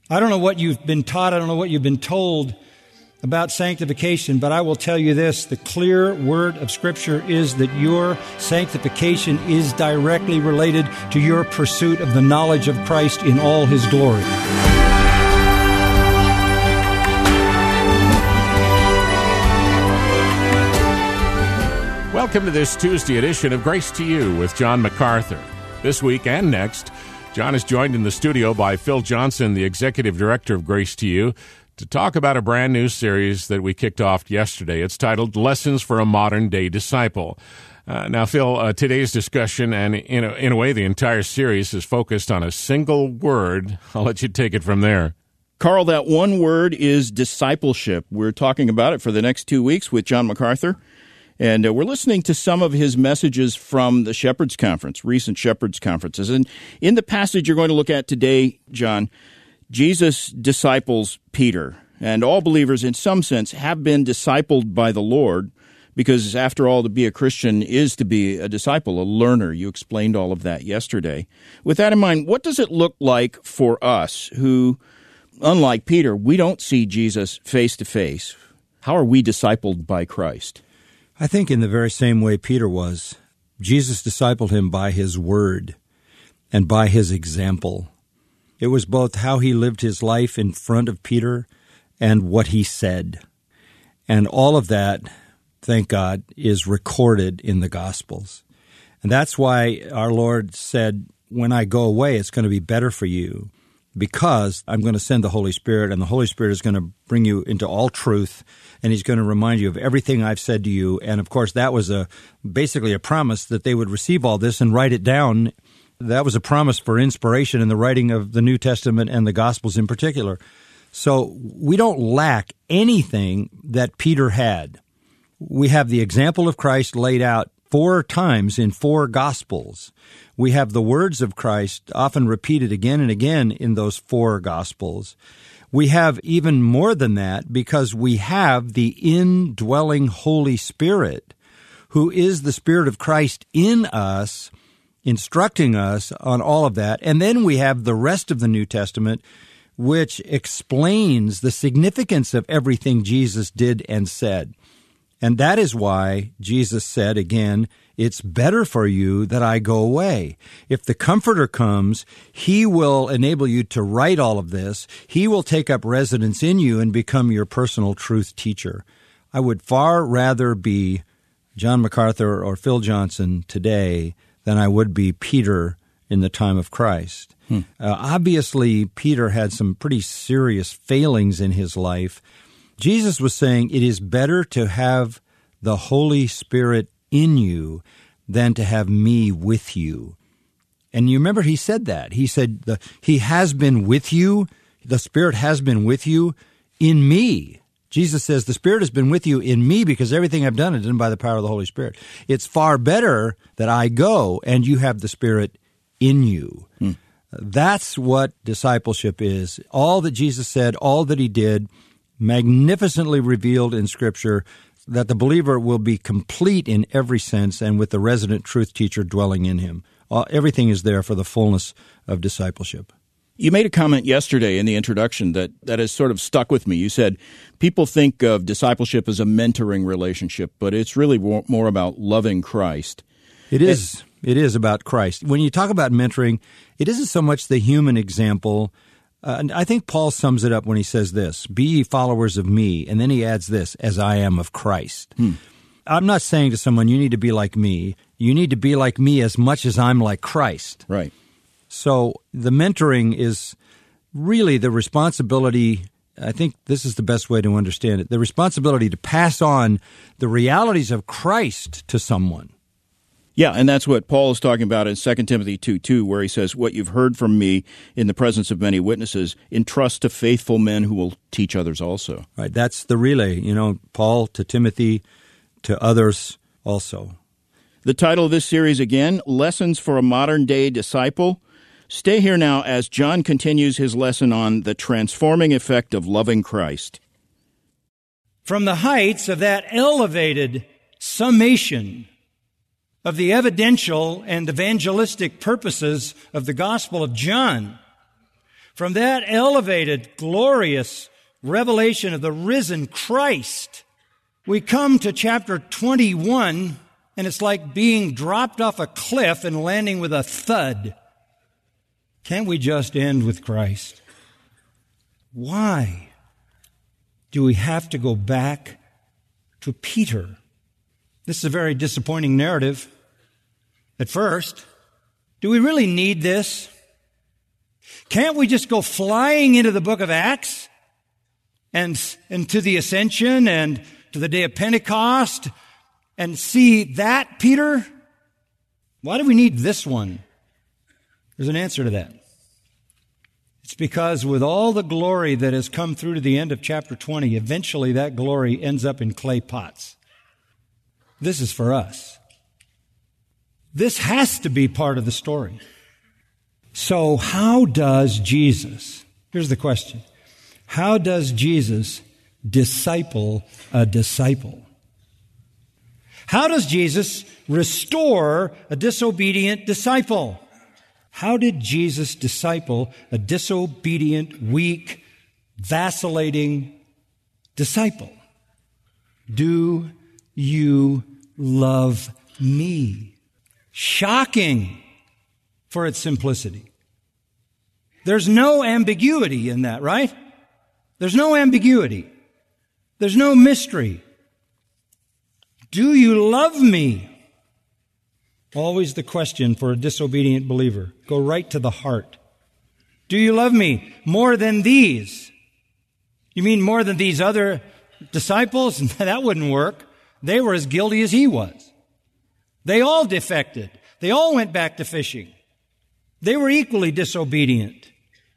I don't know what you've been taught, I don't know what you've been told about sanctification, but I will tell you this, the clear word of Scripture is that your sanctification is directly related to your pursuit of the knowledge of Christ in all His glory. Welcome to this Tuesday edition of Grace to You with John MacArthur. This week and next, John is joined in the studio by Phil Johnson, the Executive Director of Grace to You, to talk about a brand new series that we kicked off yesterday. It's titled Lessons for a Modern Day Disciple. Now, Phil, today's discussion, and in a way the entire series, is focused on a single word. I'll let you take it from there. Carl, that one word is discipleship. We're talking about it for the next 2 weeks with John MacArthur. And we're listening to some of his messages from the Shepherds Conference, recent Shepherds Conferences. And in the passage you're going to look at today, John, Jesus disciples Peter. And all believers, in some sense, have been discipled by the Lord, because after all, to be a Christian is to be a disciple, a learner. You explained all of that yesterday. With that in mind, what does it look like for us who, unlike Peter, we don't see Jesus face to face? How are we discipled by Christ? I think in the very same way Peter was, Jesus discipled him by His word and by His example. It was both how He lived His life in front of Peter and what He said. And all of that, thank God, is recorded in the Gospels. And that's why our Lord said, when I go away, it's going to be better for you, because I'm going to send the Holy Spirit, and the Holy Spirit is going to bring you into all truth, and He's going to remind you of everything I've said to you. And, of course, that was basically a promise that they would receive all this and write it down. That was a promise for inspiration in the writing of the New Testament and the Gospels in particular. So we don't lack anything that Peter had. We have the example of Christ laid out 4 times in 4 Gospels. We have the words of Christ often repeated again and again in those 4 Gospels. We have even more than that, because we have the indwelling Holy Spirit, who is the Spirit of Christ in us, instructing us on all of that. And then we have the rest of the New Testament, which explains the significance of everything Jesus did and said. And that is why Jesus said, again, it's better for you that I go away. If the Comforter comes, He will enable you to write all of this. He will take up residence in you and become your personal truth teacher. I would far rather be John MacArthur or Phil Johnson today than I would be Peter in the time of Christ. Obviously, Peter had some pretty serious failings in his life. Jesus was saying it is better to have the Holy Spirit in you than to have me with you. And you remember He said that. He said, He has been with you, the Spirit has been with you in me. Jesus says, the Spirit has been with you in me, because everything I've done is done by the power of the Holy Spirit. It's far better that I go and you have the Spirit in you. That's what discipleship is. All that Jesus said, all that He did, magnificently revealed in Scripture, that the believer will be complete in every sense and with the resident truth teacher dwelling in him. Everything is there for the fullness of discipleship. You made a comment yesterday in the introduction that has sort of stuck with me. You said people think of discipleship as a mentoring relationship, but it's really more about loving Christ. It is. It is about Christ. When you talk about mentoring, it isn't so much the human example. And I think Paul sums it up when he says this, be ye followers of me, and then he adds this, as I am of Christ. I'm not saying to someone, you need to be like me. You need to be like me as much as I'm like Christ. Right. So the mentoring is really the responsibility, I think this is the best way to understand it, the responsibility to pass on the realities of Christ to someone. Yeah, and that's what Paul is talking about in 2 Timothy 2:2, where he says, what you've heard from me in the presence of many witnesses, entrust to faithful men who will teach others also. Right, that's the relay, Paul to Timothy, to others also. The title of this series again, Lessons for a Modern Day Disciple. Stay here now as John continues his lesson on the transforming effect of loving Christ. From the heights of that elevated summation of the evidential and evangelistic purposes of the Gospel of John, From that elevated, glorious revelation of the risen Christ, we come to chapter 21, and it's like being dropped off a cliff and landing with a thud. Can't we just end with Christ? Why do we have to go back to Peter? This is a very disappointing narrative. At first, do we really need this? Can't we just go flying into the book of Acts and to the ascension and to the day of Pentecost and see that Peter? Why do we need this one? There's an answer to that. It's because with all the glory that has come through to the end of chapter 20, eventually that glory ends up in clay pots. This is for us. This has to be part of the story. So how does Jesus, here's the question, how does Jesus disciple a disciple? How does Jesus restore a disobedient disciple? How did Jesus disciple a disobedient, weak, vacillating disciple? Do you love me? Shocking for its simplicity. There's no ambiguity in that, right? There's no ambiguity. There's no mystery. Do you love me? Always the question for a disobedient believer. Go right to the heart. Do you love me more than these? You mean more than these other disciples? That wouldn't work. They were as guilty as he was. They all defected. They all went back to fishing. They were equally disobedient.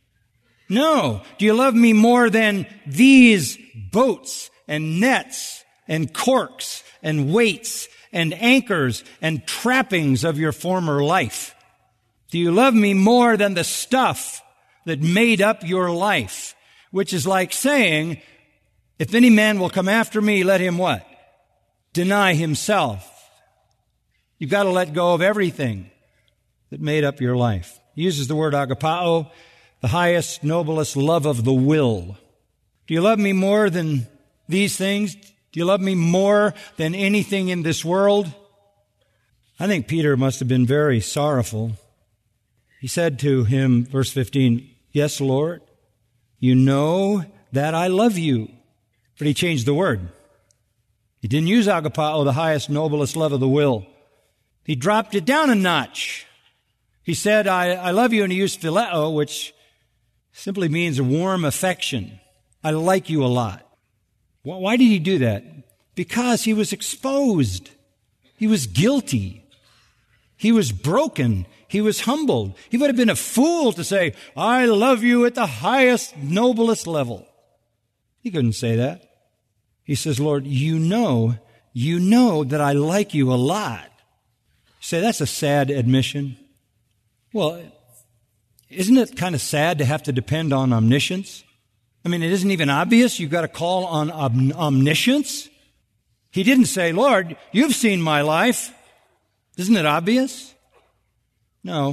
No. Do you love me more than these boats and nets and corks and weights and anchors and trappings of your former life? Do you love me more than the stuff that made up your life? Which is like saying, if any man will come after me, let him what? Deny himself. You've got to let go of everything that made up your life. He uses the word agapao, the highest, noblest love of the will. Do you love me more than these things? Do you love me more than anything in this world? I think Peter must have been very sorrowful. He said to him, verse 15, yes, Lord, you know that I love you. But he changed the word. He didn't use agapao, the highest, noblest love of the will. He dropped it down a notch. He said, I love you, and he used phileo, which simply means a warm affection. I like you a lot. Why did he do that? Because he was exposed. He was guilty. He was broken. He was humbled. He would have been a fool to say, I love you at the highest, noblest level. He couldn't say that. He says, Lord, you know that I like you a lot. You say, that's a sad admission. Well, isn't it kind of sad to have to depend on omniscience? I mean, it isn't even obvious you've got to call on omniscience. He didn't say, Lord, you've seen my life. Isn't it obvious? No.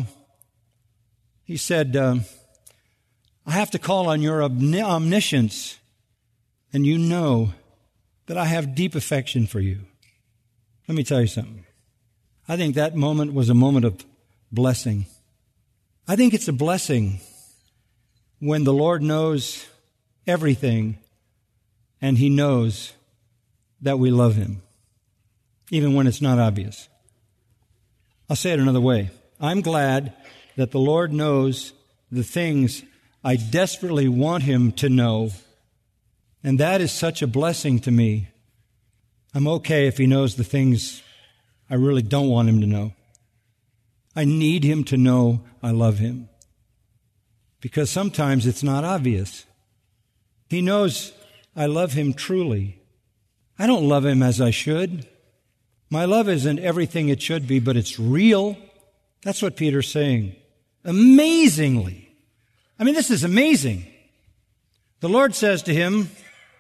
He said, I have to call on your omniscience, and you know that I have deep affection for you. Let me tell you something. I think that moment was a moment of blessing. I think it's a blessing when the Lord knows everything and He knows that we love Him, even when it's not obvious. I'll say it another way. I'm glad that the Lord knows the things I desperately want Him to know, and that is such a blessing to me. I'm okay if He knows the things I really don't want Him to know. I need Him to know I love Him, because sometimes it's not obvious. He knows I love Him truly. I don't love Him as I should. My love isn't everything it should be, but it's real. That's what Peter's saying. Amazingly. I mean, this is amazing. The Lord says to him,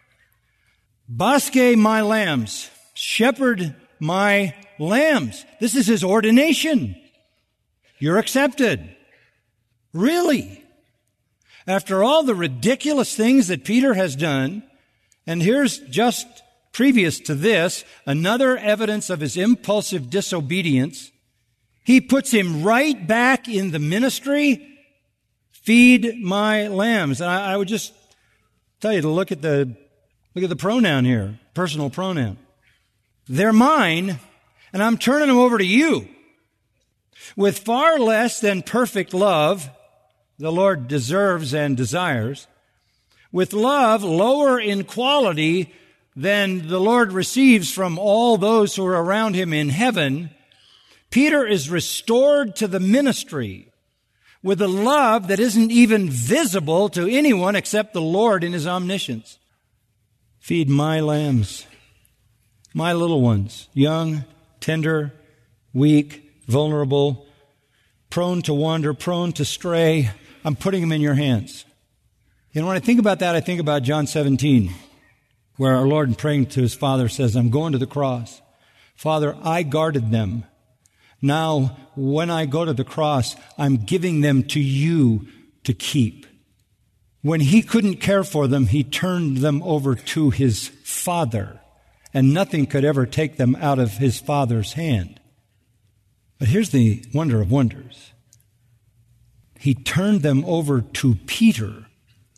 Basque my lambs, shepherd my lambs. This is His ordination. You're accepted. Really? After all the ridiculous things that Peter has done, and here's just previous to this, another evidence of his impulsive disobedience, he puts him right back in the ministry, feed my lambs. And I would just tell you to look at the pronoun here, personal pronoun. They're mine, and I'm turning them over to you. With far less than perfect love, the Lord deserves and desires, with love lower in quality than the Lord receives from all those who are around him in heaven, Peter is restored to the ministry with a love that isn't even visible to anyone except the Lord in his omniscience. Feed my lambs, my little ones, young, tender, weak, vulnerable, prone to wander, prone to stray. I'm putting them in your hands. You know, when I think about that, I think about John 17, where our Lord, in praying to his Father, says, I'm going to the cross. Father, I guarded them. Now, when I go to the cross, I'm giving them to you to keep. When he couldn't care for them, he turned them over to his Father, and nothing could ever take them out of his Father's hand. But here's the wonder of wonders. He turned them over to Peter,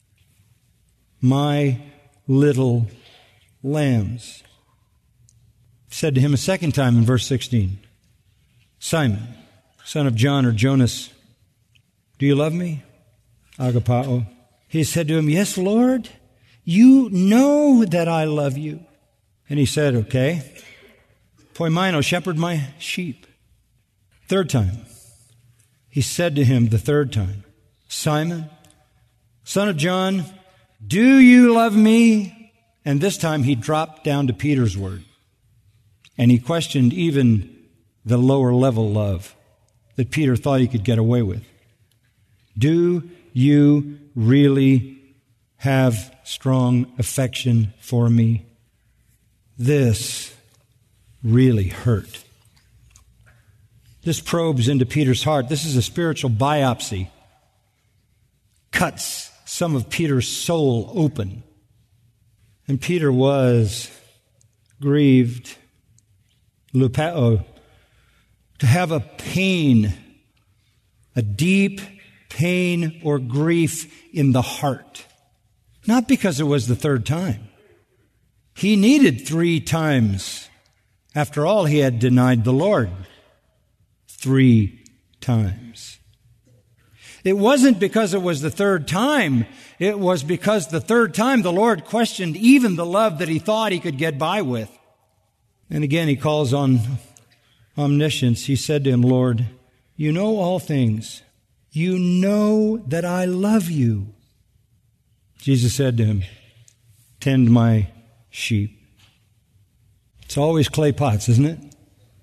my little lambs. He said to him a second time in verse 16, Simon, son of John or Jonas, do you love me? Agapao. He said to him, yes, Lord, you know that I love you. And he said, okay, poimino, shepherd my sheep. Third time, he said to him the third time, Simon, son of John, do you love me? And this time he dropped down to Peter's word. And he questioned even the lower level love that Peter thought he could get away with. Do you really have strong affection for me? This really hurt. This probes into Peter's heart. This is a spiritual biopsy. Cuts some of Peter's soul open. And Peter was grieved, lupao, to have a pain, a deep pain or grief in the heart. Not because it was the third time. He needed 3 times. After all, he had denied the Lord 3 times. It wasn't because it was the third time. It was because the third time the Lord questioned even the love that he thought he could get by with. And again, he calls on omniscience. He said to him, Lord, you know all things. You know that I love you. Jesus said to him, tend my sheep. It's always clay pots, isn't it?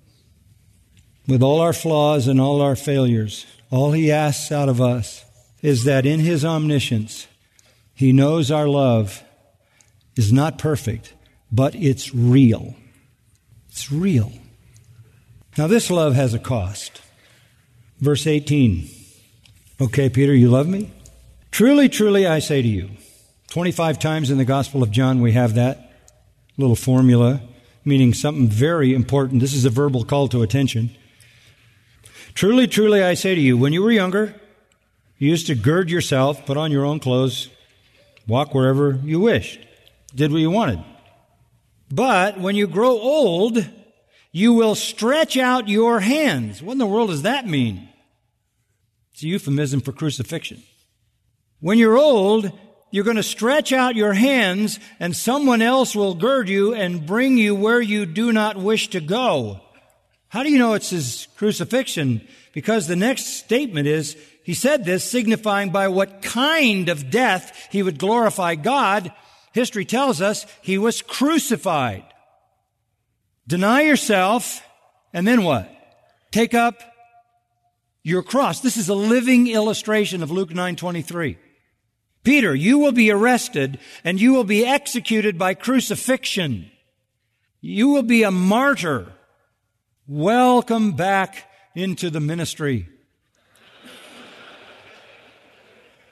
With all our flaws and all our failures, all he asks out of us is that in his omniscience, he knows our love is not perfect, but it's real. It's real. Now this love has a cost. Verse 18. Okay, Peter, you love me? Truly, truly, I say to you. 25 times in the Gospel of John we have that little formula, meaning something very important. This is a verbal call to attention. Truly, truly, I say to you, when you were younger, you used to gird yourself, put on your own clothes, walk wherever you wished, did what you wanted. But when you grow old, you will stretch out your hands. What in the world does that mean? It's a euphemism for crucifixion. When you're old, you're going to stretch out your hands, and someone else will gird you and bring you where you do not wish to go. How do you know it's his crucifixion? Because the next statement is, he said this signifying by what kind of death he would glorify God. History tells us he was crucified. Deny yourself, and then what? Take up your cross. This is a living illustration of Luke 9:23. Peter, you will be arrested and you will be executed by crucifixion. You will be a martyr. Welcome back into the ministry.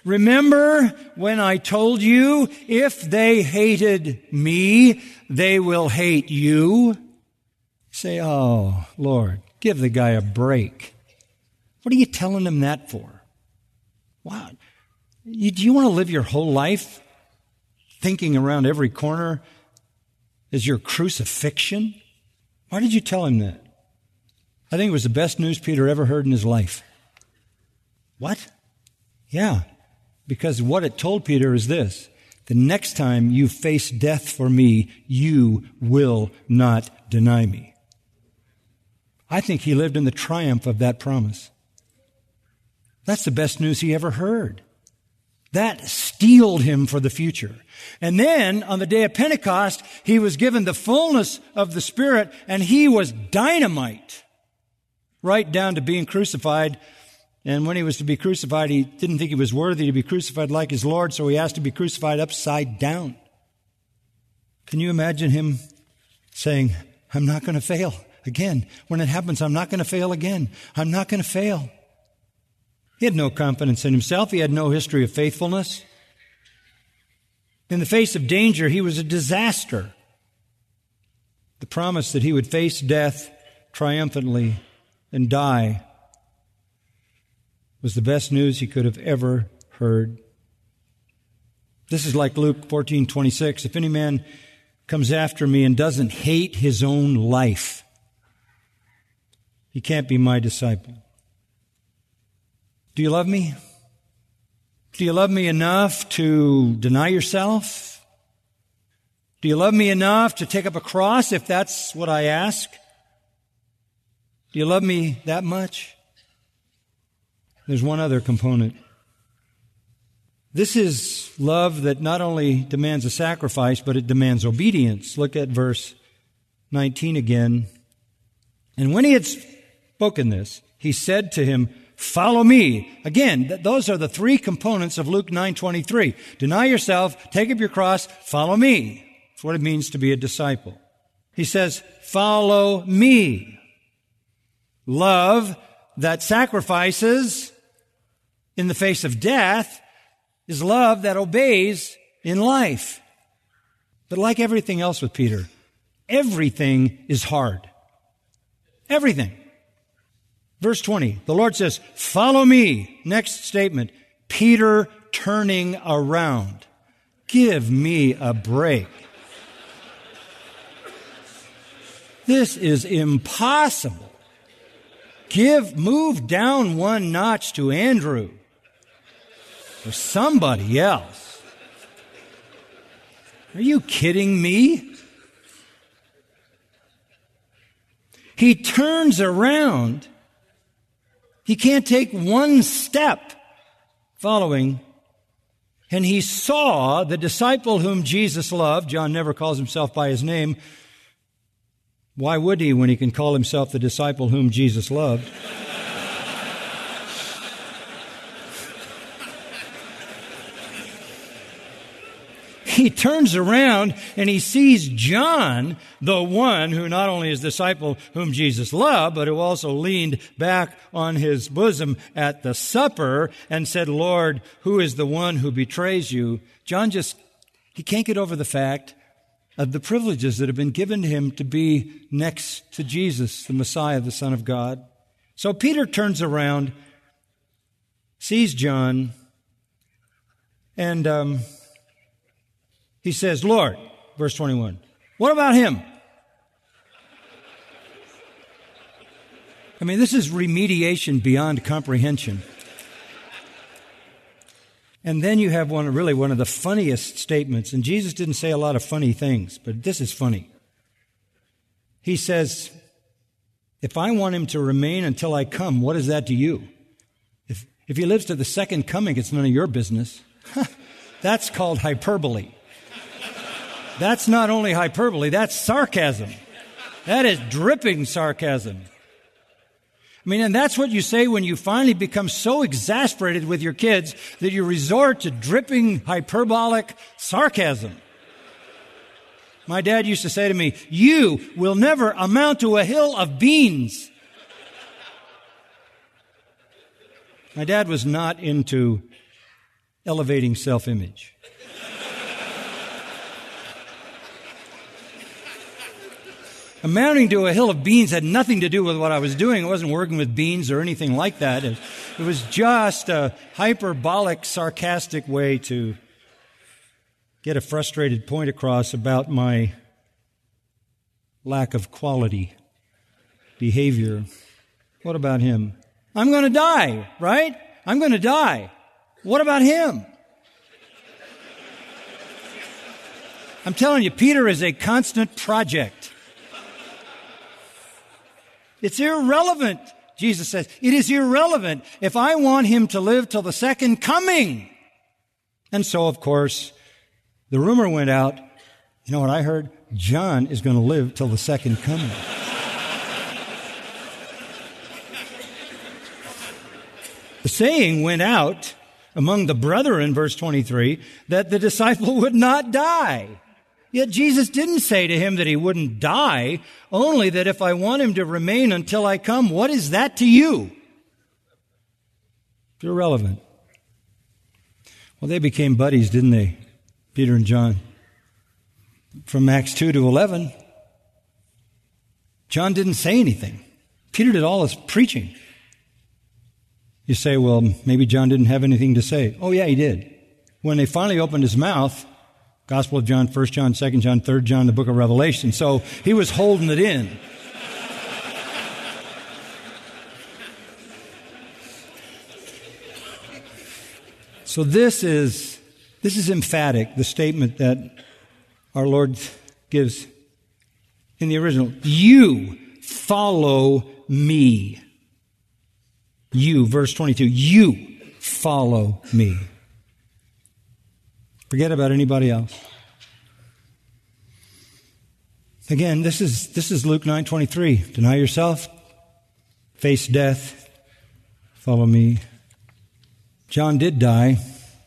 Remember when I told you, if they hated me, they will hate you? Say, oh, Lord, give the guy a break. What are you telling him that for? Wow. Do you want to live your whole life thinking around every corner is your crucifixion? Why did you tell him that? I think it was the best news Peter ever heard in his life. What? Yeah, because what it told Peter is this: the next time you face death for me, you will not deny me. I think he lived in the triumph of that promise. That's the best news he ever heard. That steeled him for the future. And then, on the day of Pentecost, he was given the fullness of the Spirit, and he was dynamite, right down to being crucified. And when he was to be crucified, he didn't think he was worthy to be crucified like his Lord, so he asked to be crucified upside down. Can you imagine him saying, I'm not going to fail again. When it happens, I'm not going to fail again. I'm not going to fail. He had no confidence in himself. He had no history of faithfulness. In the face of danger, he was a disaster. The promise that he would face death triumphantly and die was the best news he could have ever heard. This is like Luke 14:26. If any man comes after me and doesn't hate his own life, he can't be my disciple. Do you love me? Do you love me enough to deny yourself? Do you love me enough to take up a cross if that's what I ask? Do you love me that much? There's one other component. This is love that not only demands a sacrifice, but it demands obedience. Look at verse 19 again. And when he had spoken this, he said to him, follow me. Again, those are the three components of Luke 9:23. Deny yourself, take up your cross, follow me. That's what it means to be a disciple. He says, follow me. Love that sacrifices in the face of death is love that obeys in life. But like everything else with Peter, everything is hard. Everything. Verse 20, the Lord says, follow me. Next statement, Peter turning around. Give me a break. This is impossible. Move down one notch to Andrew or somebody else. Are you kidding me? He turns around. He can't take one step following. And he saw the disciple whom Jesus loved. John never calls himself by his name. Why would he when he can call himself the disciple whom Jesus loved? He turns around and he sees John, the one who not only is the disciple whom Jesus loved, but who also leaned back on his bosom at the supper and said, Lord, who is the one who betrays you? John he can't get over the fact of the privileges that have been given to him to be next to Jesus, the Messiah, the Son of God. So Peter turns around, sees John, and he says, Lord, verse 21, what about him? I mean, this is remediation beyond comprehension. And then you have one of the funniest statements, and Jesus didn't say a lot of funny things, but this is funny. He says, if I want him to remain until I come, what is that to you? If he lives to the second coming, it's none of your business. That's called hyperbole. That's not only hyperbole, that's sarcasm. That is dripping sarcasm. I mean, and that's what you say when you finally become so exasperated with your kids that you resort to dripping hyperbolic sarcasm. My dad used to say to me, you will never amount to a hill of beans. My dad was not into elevating self-image. Amounting to a hill of beans had nothing to do with what I was doing. I wasn't working with beans or anything like that. It was just a hyperbolic, sarcastic way to get a frustrated point across about my lack of quality behavior. What about him? I'm going to die, right? I'm going to die. What about him? I'm telling you, Peter is a constant project. It's irrelevant, Jesus says. It is irrelevant if I want him to live till the second coming. And so, of course, the rumor went out, you know what I heard? John is going to live till the second coming. The saying went out among the brethren, verse 23, that the disciple would not die. Yet Jesus didn't say to him that he wouldn't die, only that if I want him to remain until I come, what is that to you? It's irrelevant. Well, they became buddies, didn't they? Peter and John. From Acts 2 to 11, John didn't say anything. Peter did all his preaching. You say, well, maybe John didn't have anything to say. Oh, yeah, he did. When they finally opened his mouth, Gospel of John, 1 John, 2 John, 3 John, the book of Revelation. So he was holding it in. So this is emphatic, the statement that our Lord gives in the original. You follow me. You, verse 22, you follow me. Forget about anybody else. Again, this is Luke 9:23. Deny yourself, face death, follow me. John did die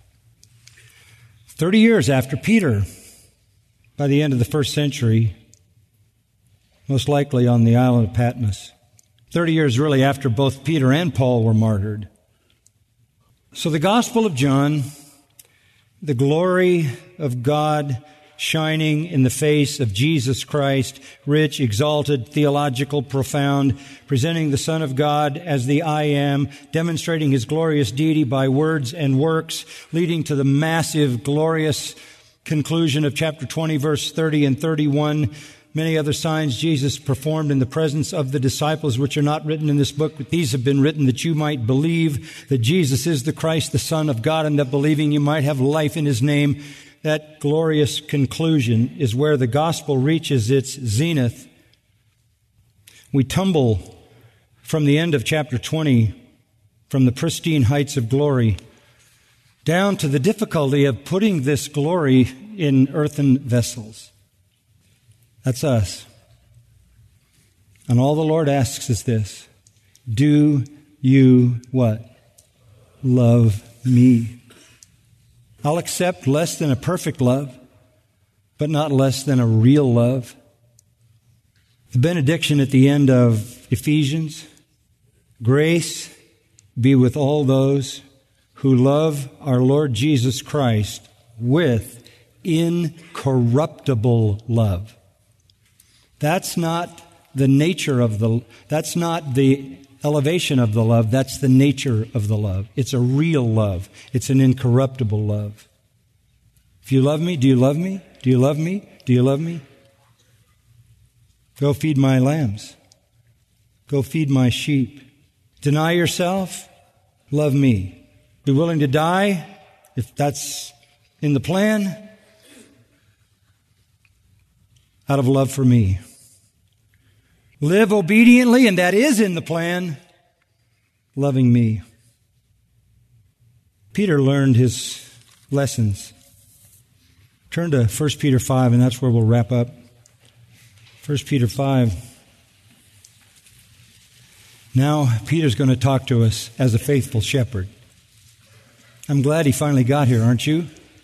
30 years after Peter, by the end of the first century, most likely on the island of Patmos. 30 years really after both Peter and Paul were martyred. So the Gospel of John, the glory of God shining in the face of Jesus Christ, rich, exalted, theological, profound, presenting the Son of God as the I Am, demonstrating His glorious deity by words and works, leading to the massive, glorious conclusion of chapter 20, verse 30 and 31. Many other signs Jesus performed in the presence of the disciples, which are not written in this book, but these have been written that you might believe that Jesus is the Christ, the Son of God, and that believing you might have life in His name. That glorious conclusion is where the gospel reaches its zenith. We tumble from the end of chapter 20, from the pristine heights of glory, down to the difficulty of putting this glory in earthen vessels. That's us. And all the Lord asks is this: do you what? Love me. I'll accept less than a perfect love, but not less than a real love. The benediction at the end of Ephesians: grace be with all those who love our Lord Jesus Christ with incorruptible love. That's not the nature of that's not the elevation of the love. That's the nature of the love. It's a real love. It's an incorruptible love. If you love me, do you love me? Do you love me? Do you love me? Go feed my lambs. Go feed my sheep. Deny yourself. Love me. Be willing to die if that's in the plan, out of love for me. Live obediently, and that is in the plan, loving me. Peter learned his lessons. Turn to 1 Peter 5, and that's where we'll wrap up. 1 Peter 5. Now, Peter's going to talk to us as a faithful shepherd. I'm glad he finally got here, aren't you?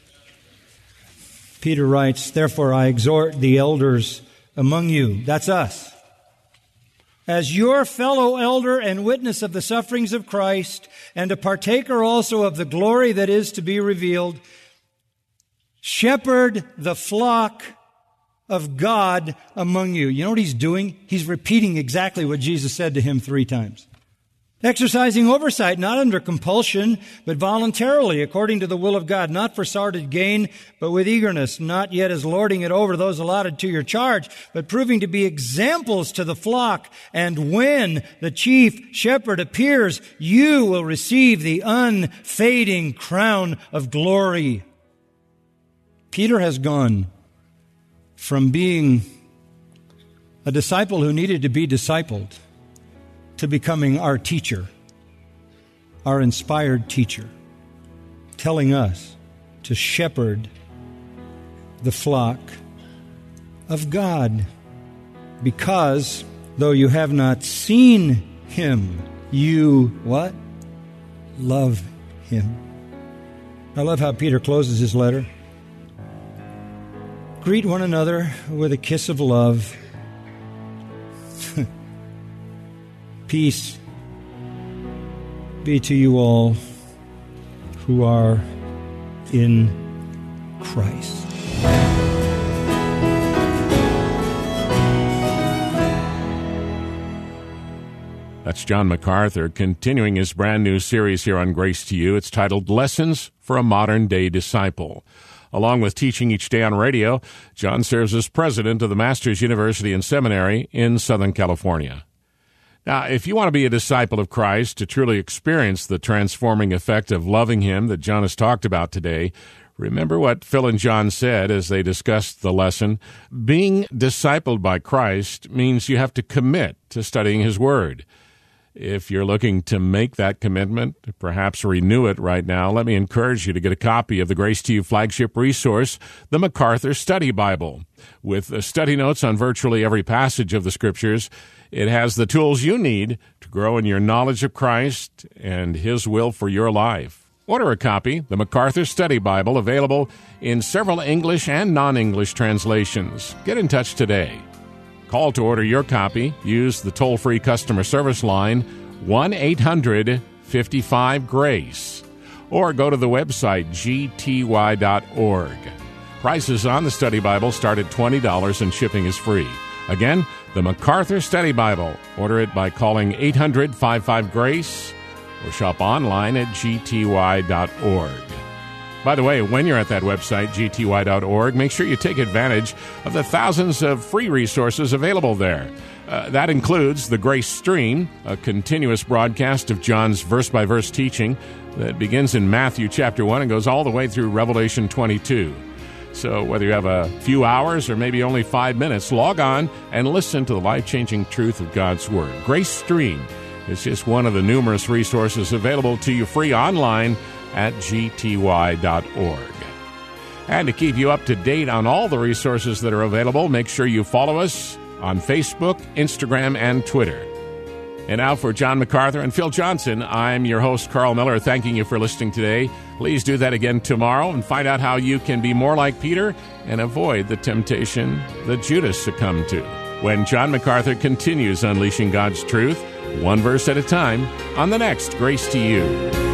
Peter writes, therefore I exhort the elders among you, that's us, as your fellow elder and witness of the sufferings of Christ, and a partaker also of the glory that is to be revealed, shepherd the flock of God among you. You know what he's doing? He's repeating exactly what Jesus said to him 3 times. Exercising oversight, not under compulsion, but voluntarily, according to the will of God, not for sordid gain, but with eagerness, not yet as lording it over those allotted to your charge, but proving to be examples to the flock. And when the chief shepherd appears, you will receive the unfading crown of glory. Peter has gone from being a disciple who needed to be discipled to becoming our teacher, our inspired teacher, telling us to shepherd the flock of God. Because, though you have not seen him, you, what? Love him. I love how Peter closes his letter. Greet one another with a kiss of love. Peace be to you all who are in Christ. That's John MacArthur continuing his brand new series here on Grace to You. It's titled Lessons for a Modern Day Disciple. Along with teaching each day on radio, John serves as president of the Masters University and Seminary in Southern California. Now, if you want to be a disciple of Christ, to truly experience the transforming effect of loving him that John has talked about today, remember what Phil and John said as they discussed the lesson. Being discipled by Christ means you have to commit to studying his word. If you're looking to make that commitment, perhaps renew it right now, let me encourage you to get a copy of the Grace to You flagship resource, the MacArthur Study Bible. With study notes on virtually every passage of the Scriptures, it has the tools you need to grow in your knowledge of Christ and his will for your life. Order a copy, the MacArthur Study Bible, available in several English and non-English translations. Get in touch today. Call to order your copy. Use the toll-free customer service line, 1-800-55-GRACE, or go to the website, gty.org. Prices on the Study Bible start at $20 and shipping is free. Again, the MacArthur Study Bible. Order it by calling 800-55-GRACE or shop online at gty.org. By the way, when you're at that website, gty.org, make sure you take advantage of the thousands of free resources available there. That includes the Grace Stream, a continuous broadcast of John's verse-by-verse teaching that begins in Matthew chapter 1 and goes all the way through Revelation 22. So whether you have a few hours or maybe only 5 minutes, log on and listen to the life-changing truth of God's Word. Grace Stream is just one of the numerous resources available to you free online at gty.org. And to keep you up to date on all the resources that are available, make sure you follow us on Facebook, Instagram, and Twitter. And now for John MacArthur and Phil Johnson, I'm your host, Carl Miller, thanking you for listening today. Please do that again tomorrow and find out how you can be more like Peter and avoid the temptation that Judas succumbed to when John MacArthur continues unleashing God's truth, one verse at a time, on the next Grace to You.